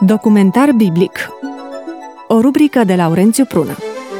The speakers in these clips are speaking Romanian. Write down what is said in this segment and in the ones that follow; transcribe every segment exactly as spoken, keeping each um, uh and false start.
Documentar biblic. O rubrică de Laurențiu Prună.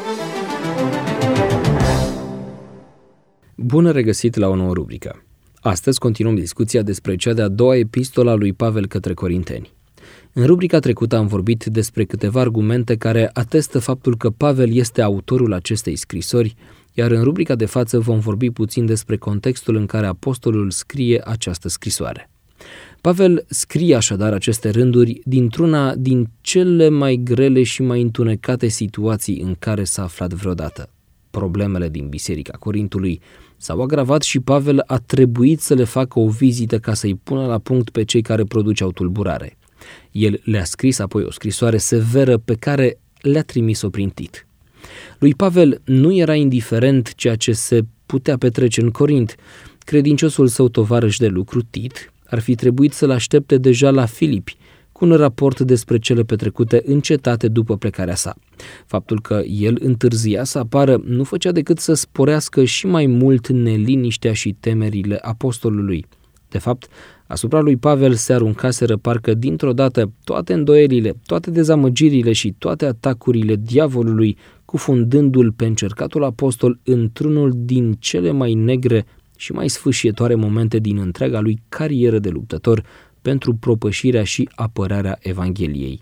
Bun regăsit la o nouă rubrică. Astăzi continuăm discuția despre cea de-a doua epistolă a lui Pavel către Corinteni. În rubrica trecută am vorbit despre câteva argumente care atestă faptul că Pavel este autorul acestei scrisori, iar în rubrica de față vom vorbi puțin despre contextul în care apostolul scrie această scrisoare. Pavel scrie așadar aceste rânduri dintr-una din cele mai grele și mai întunecate situații în care s-a aflat vreodată. Problemele din Biserica Corintului s-au agravat și Pavel a trebuit să le facă o vizită ca să-i pună la punct pe cei care produceau tulburare. El le-a scris apoi o scrisoare severă pe care le-a trimis-o prin Tit. Lui Pavel nu era indiferent ceea ce se putea petrece în Corint. Credinciosul său tovarăș de lucru, Tit, ar fi trebuit să-l aștepte deja la Filipi, cu un raport despre cele petrecute în cetate după plecarea sa. Faptul că el întârzia să apară nu făcea decât să sporească și mai mult neliniștea și temerile apostolului. De fapt, asupra lui Pavel se aruncaseră parcă dintr-o dată toate îndoielile, toate dezamăgirile și toate atacurile diavolului, cufundându-l pe încercatul apostol într-unul din cele mai negre și mai sfâșietoare momente din întreaga lui carieră de luptător pentru propășirea și apărarea Evangheliei.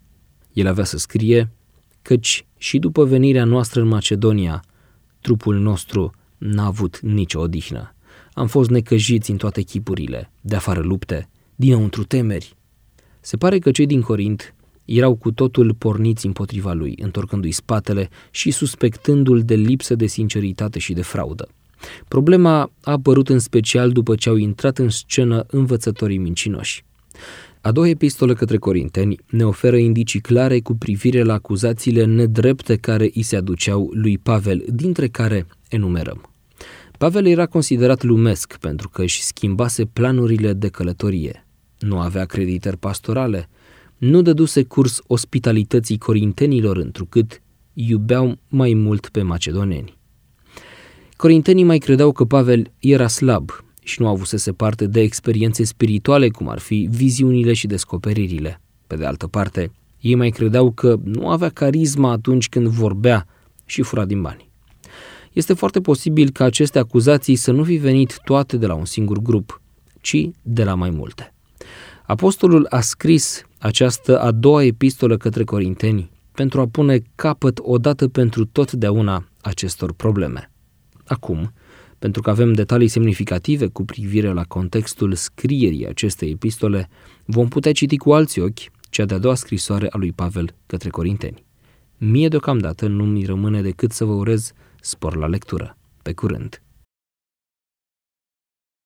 El avea să scrie, căci și după venirea noastră în Macedonia, trupul nostru n-a avut nicio odihnă. Am fost necăjiți în toate chipurile, de afară lupte, dinăuntru temeri. Se pare că cei din Corint erau cu totul porniți împotriva lui, întorcându-i spatele și suspectându-l de lipsă de sinceritate și de fraudă. Problema a apărut în special după ce au intrat în scenă învățătorii mincinoși. A doua epistolă către Corinteni ne oferă indicii clare cu privire la acuzațiile nedrepte care îi se aduceau lui Pavel, dintre care enumerăm. Pavel era considerat lumesc pentru că își schimbase planurile de călătorie. Nu avea acreditări pastorale, nu dăduse curs ospitalității corintenilor, întrucât iubeau mai mult pe macedoneni. Corintenii mai credeau că Pavel era slab și nu avusese parte de experiențe spirituale, cum ar fi viziunile și descoperirile. Pe de altă parte, ei mai credeau că nu avea carisma atunci când vorbea și fura din bani. Este foarte posibil ca aceste acuzații să nu fi venit toate de la un singur grup, ci de la mai multe. Apostolul a scris această a doua epistolă către Corinteni pentru a pune capăt odată pentru totdeauna acestor probleme. Acum, pentru că avem detalii semnificative cu privire la contextul scrierii acestei epistole, vom putea citi cu alți ochi cea de-a doua scrisoare a lui Pavel către Corinteni. Mie deocamdată nu mi rămâne decât să vă urez spor la lectură. Pe curând!